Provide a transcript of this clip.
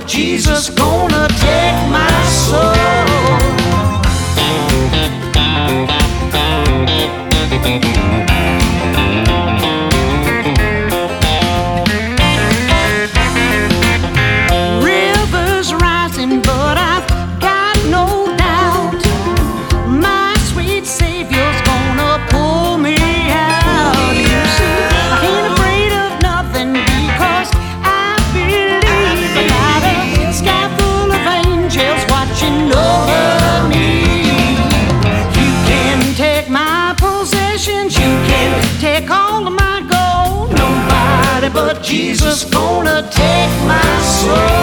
but Jesus gonna take my soul. Rivers rising, but I've got no doubt my sweet Savior's gonna pull me out. You see, I ain't afraid of nothing because I believe I got a sky full of angels watching over me. You can take my possessions, you can take all of my gold. Nobody but Jesus gonna take my soul.